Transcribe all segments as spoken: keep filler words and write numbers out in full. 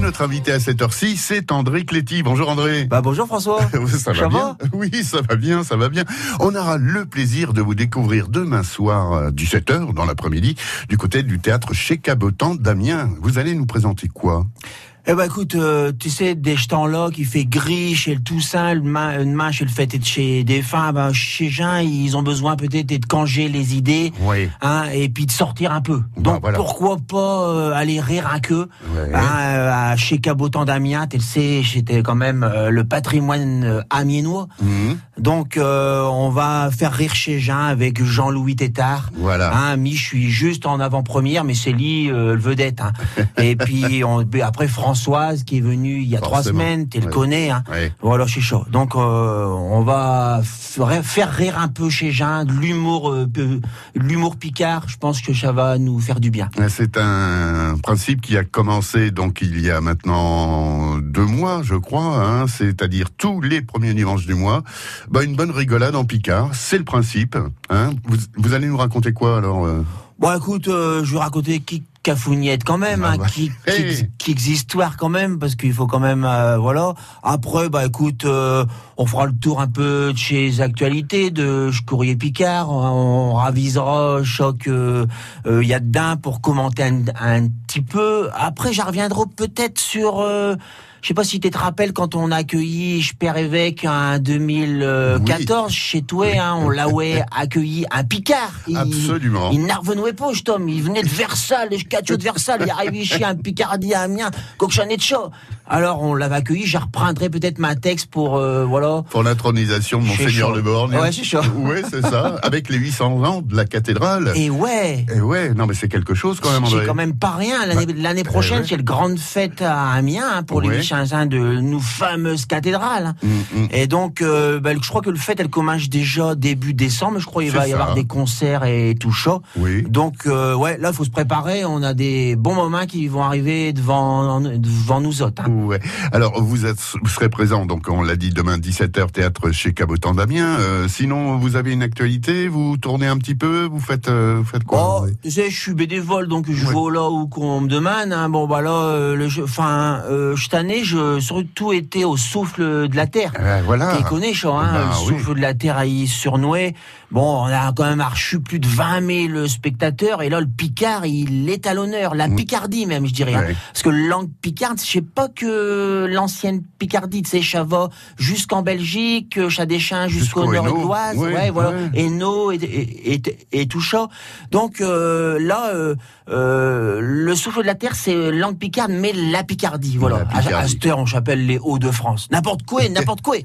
notre invité à cette heure-ci, c'est André Cléty. Bonjour André. Bah bonjour François. ça, va ça bien va Oui, ça va bien, ça va bien. On aura le plaisir de vous découvrir demain soir à dix-sept heures dans l'après-midi du côté du théâtre Chez Cabotan d'Amiens. Vous allez nous présenter quoi ? Eh ben écoute, euh, tu sais, des temps-là qui fait gris chez le Toussaint, le main, une main chez le fête et chez des fins, ben, chez Jean, ils ont besoin peut-être de canger les idées, oui. hein, et puis de sortir un peu. Bah, Donc voilà. pourquoi pas euh, aller rire un peu, ouais. hein, euh, à Chez Cabotan d'Amiens, tu le sais, c'était quand même euh, le patrimoine euh, amiénois. Mmh. Donc euh, on va faire rire chez Jean avec Jean-Louis Tétard. Voilà. Hein, mi, je suis juste en avant-première, mais c'est lui euh, le vedette. Hein. Et puis on, après France. Françoise qui est venue il y a Forcément. trois semaines, tu le ouais. connais, hein. Ouais. Voilà, c'est chaud. Donc euh, on va f- faire rire un peu chez Jean, de l'humour, euh, de l'humour picard. Je pense que ça va nous faire du bien. C'est un principe qui a commencé donc il y a maintenant deux mois, je crois, hein, c'est-à-dire tous les premiers dimanches du mois. Bah une bonne rigolade en picard, c'est le principe. Hein. Vous, vous allez nous raconter quoi alors euh... Bon, écoute, euh, je vais raconter qui Cafouniette quand même, ah hein, bah. qui, hey. qui, qui existoire quand même, parce qu'il faut quand même, euh, voilà. Après, bah écoute, euh, on fera le tour un peu de chez les actualités, de Courrier Picard, on, on ravisera choc, il euh, euh, y a dedans pour commenter un, un petit peu. Après, j'en reviendrai peut-être sur... Euh, je sais pas si tu te rappelles quand on a accueilli Père Évêque en deux mille quatorze oui. chez toi, oui. hein, on l'a ouais, accueilli un Picard. Il, Absolument. Il n'arvenouait pas, cet homme. Il venait de Versailles, les Catio de Versailles. Il arrivait chez un Picardie à Amiens, cochonnet de chat. Alors on l'avait accueilli. Je reprendrai peut-être ma texte pour euh, voilà. Pour l'intronisation de Monseigneur Le Borgne. Ouais, c'est chaud. Ouais, c'est ça. Avec les huit cents ans de la cathédrale. Et ouais. Et ouais. Non, mais c'est quelque chose quand même. André. C'est quand même pas rien. L'année, bah, l'année prochaine, ouais. c'est le grande fête à Amiens hein, pour ouais. les Chinzins de nos fameuses cathédrales. Mmh, mmh. Et donc, euh, bah, je crois que le fête, elle commence déjà début décembre. Je crois qu'il va y ça. avoir des concerts et tout chaud. Oui. Donc, euh, ouais, là, il faut se préparer. On a des bons moments qui vont arriver devant, devant nous autres. Hein. Ouais. Alors, vous, êtes, vous serez présent, donc on l'a dit, demain dix-sept heures, théâtre Chez Cabotan d'Amiens. Euh, sinon, vous avez une actualité, vous tournez un petit peu, vous faites, euh, vous faites quoi? Oh, tu sais, je suis bénévole, donc je ouais. vais là où qu'on me demande. Hein. Bon, bah là, euh, le, enfin, euh, cette année, je surtout été au souffle de la terre. Euh, voilà. Tu connais, ça, hein, bah, le souffle oui. de la terre à Surnoué. Bon, on a quand même reçu plus de vingt mille spectateurs, et là, le Picard, il est à l'honneur. La Picardie, même, je dirais. Ouais. Hein. Parce que langue picarde, je sais pas que l'ancienne Picardie, tu sais, Chava jusqu'en Belgique, Chadéchin jusqu'au, jusqu'au nord de l'Oise, ouais, ouais, voilà, ouais. Hainaut et, et, et, et tout ça. Donc euh, là, euh, euh, le souffle de la terre, c'est langue picarde, mais la Picardie, voilà. La Picardie. À, à cette heure, on s'appelle les Hauts-de-France. N'importe quoi, n'importe quoi.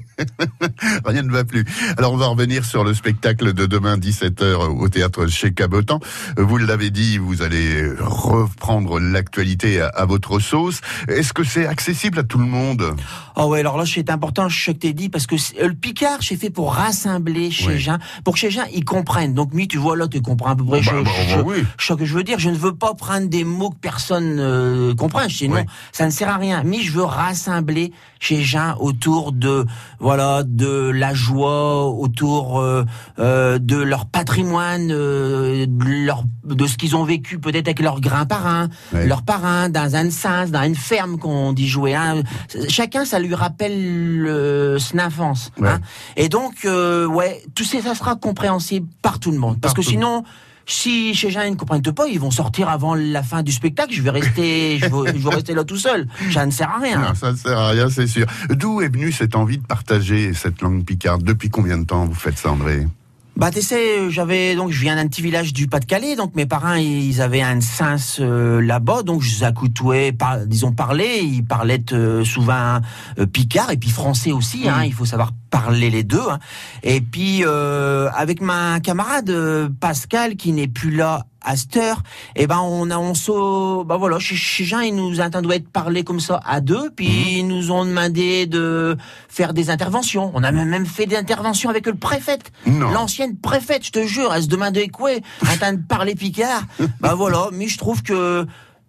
Rien ne va plus. Alors, on va revenir sur le spectacle de demain, dix-sept heures, au théâtre Chez Cabotan. Vous l'avez dit, vous allez reprendre l'actualité à, à votre sauce. Est-ce que c'est accessible à tout le monde? Oh ouais, alors là, c'est important, je t'ai dit, parce que le Picard, c'est fait pour rassembler chez oui. gens, pour que chez gens, ils comprennent. Donc, mi, tu vois, là, tu comprends à peu près bah, je, bah, je, bah, oui. ce que je veux dire. Je ne veux pas prendre des mots que personne euh, comprend, sinon, oui. ça ne sert à rien. Mi, je veux rassembler chez gens autour de, voilà, de la joie, autour euh, euh, de leur patrimoine, euh, de, leur, de ce qu'ils ont vécu peut-être avec leurs grands-parents, oui. leurs parents, dans un sens, dans une ferme qu'on dit jouer. Hein. Chacun, ça lui rappelle euh, son enfance. Ouais. Hein. Et donc, euh, ouais, tout ça, ça sera compréhensible par tout le monde. Parce par que sinon... Si chez gens ils ne comprennent pas, ils vont sortir avant la fin du spectacle. Je vais rester, je vais, je vais rester là tout seul. Ça ne sert à rien. Non, ça ne sert à rien, c'est sûr. D'où est venue cette envie de partager cette langue picarde? Depuis combien de temps vous faites ça, André? Bah, tu sais, j'avais, donc, je viens d'un petit village du Pas-de-Calais, donc mes parents, ils avaient un sens euh, là-bas, donc je les écoutais, par, disons, parler, ils parlaient euh, souvent euh, picard, et puis français aussi, mmh. hein, il faut savoir parler les deux, hein. Et puis, euh, avec ma camarade euh, Pascal, qui n'est plus là à cette heure, et ben on a on so, ben voilà, chez, chez Jean ils nous entendaient être parler comme ça à deux, puis mmh. ils nous ont demandé de faire des interventions. On a même fait des interventions avec le préfète, non. l'ancienne préfète, je te jure, elle se demandait quoi, entendre parler picard. Ben voilà, mais je trouve que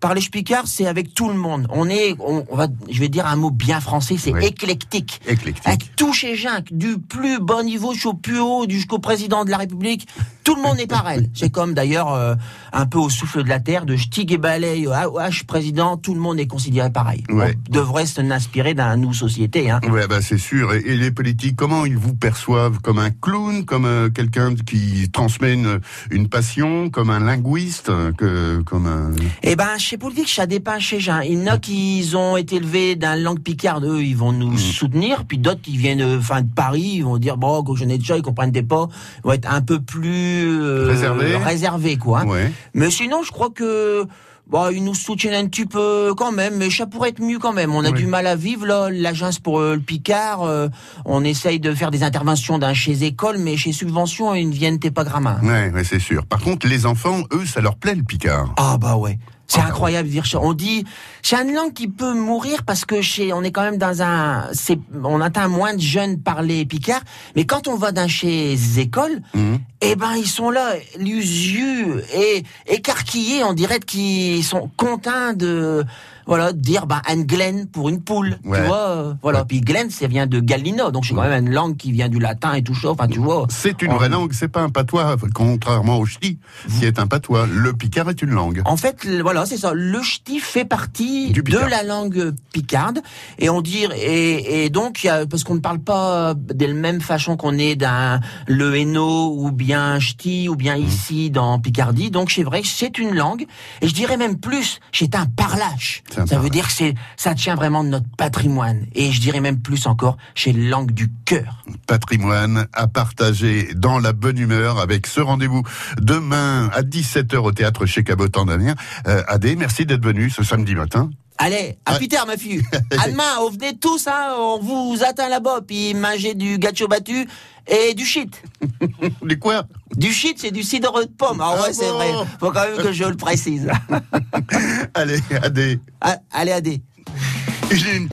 parler Picard, c'est avec tout le monde. On est, on, on va, je vais dire un mot bien français, c'est oui. éclectique. Éclectique. Avec tout chez Ginc, du plus bas niveau jusqu'au plus haut, jusqu'au président de la République. Tout le monde est pareil. C'est comme d'ailleurs euh, un peu au souffle de la terre, de Stig et Ballet à H président, tout le monde est considéré pareil. Ouais. On devrait s'inspirer d'un nous société. Hein. Ouais, bah c'est sûr. Et, et les politiques, comment ils vous perçoivent? Comme un clown, comme euh, quelqu'un qui transmet une, une passion, comme un linguiste, que, comme un... Eh ben, chez politique, ça dépend chez gens. Il y en a qui ont été élevés dans la langue picarde, eux, ils vont nous mmh. soutenir, puis d'autres qui viennent euh, fin de Paris, ils vont dire bon, quand je n'ai déjà, ils comprennent pas, ils vont être un peu plus euh, réservés, réservés, quoi. Hein. Ouais. Mais sinon, je crois que bon, ils nous soutiennent un petit peu quand même, mais ça pourrait être mieux quand même. On a oui. du mal à vivre là. L'agence pour euh, le Picard, euh, on essaye de faire des interventions dans chez école, mais chez subvention, ils ne viennent pas grammaire. Ouais, ouais, c'est sûr. Par contre, les enfants, eux, ça leur plaît le Picard. Ah bah ouais. C'est ah, incroyable de dire ça. On dit, c'est une langue qui peut mourir parce que chez, on est quand même dans un, c'est, on atteint moins de jeunes parler picard, mais quand on va dans chez les écoles, mmh. eh ben, ils sont là, les yeux et écarquillés, on dirait qu'ils sont contents de, voilà, de dire, bah, un Glen pour une poule, ouais. tu vois, euh, voilà. Ouais. Puis Glen, ça vient de Gallino, donc c'est quand même une langue qui vient du latin et tout ça, enfin, tu vois. C'est une on... vraie langue, c'est pas un patois, contrairement au ch'ti, qui est un patois. Le picard est une langue. En fait, voilà, c'est ça. Le ch'ti fait partie de la langue picarde, et on dit, et, et donc, y a, parce qu'on ne parle pas de la même façon qu'on est dans le Hainaut, ou bien ch'ti, ou bien mmh. ici, dans Picardie, donc c'est vrai que c'est une langue, et je dirais même plus, c'est un parlache. Ça parlage. Veut dire que c'est, ça tient vraiment de notre patrimoine. Et je dirais même plus encore, chez langue du cœur. Patrimoine à partager dans la bonne humeur avec ce rendez-vous demain à dix-sept heures au théâtre chez Cabotan d'Amiens. Euh, Adé, merci d'être venu ce samedi matin. Allez, à plus tard, ma fille. À demain, on venez tous, hein, on vous attend là-bas, puis mangez du gâteau battu et du shit. Du quoi? Du shit, c'est du cidre de pomme. Ah ouais, ah c'est bon. Vrai. Faut quand même que je le précise. Allez, Adé. Ah, allez, Adé.